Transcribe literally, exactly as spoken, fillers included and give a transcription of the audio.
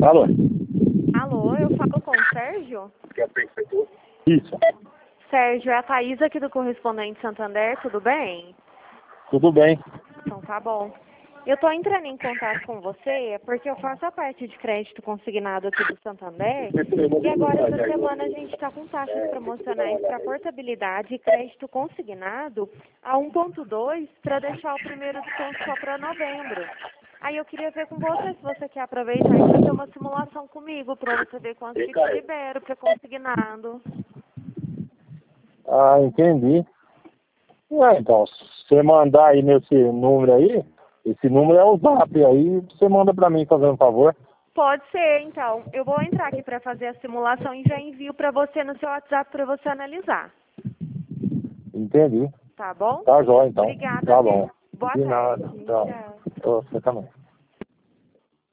Alô? Alô, eu falo com o Sérgio? Isso. Sérgio, é a Thaís aqui do Correspondente Santander, tudo bem? Tudo bem. Então tá bom. Eu tô entrando em contato com você porque eu faço a parte de crédito consignado aqui do Santander e agora essa semana a gente está com taxas promocionais para portabilidade e crédito consignado a um ponto dois para deixar o primeiro desconto só para novembro. Aí eu queria ver com você se você quer aproveitar e fazer uma simulação comigo para você ver quanto que te libero para consignado. Ah, entendi. Ué, então, se você mandar aí nesse número aí, esse número é o Zap aí, você manda pra mim fazendo um favor. Pode ser, então. Eu vou entrar aqui para fazer a simulação e já envio para você no seu WhatsApp para você analisar. Entendi. Tá bom? Tá jóia, então. Obrigada, Tá viu? bom. Boa De nada. tarde. Tchau. Tchau. Você também.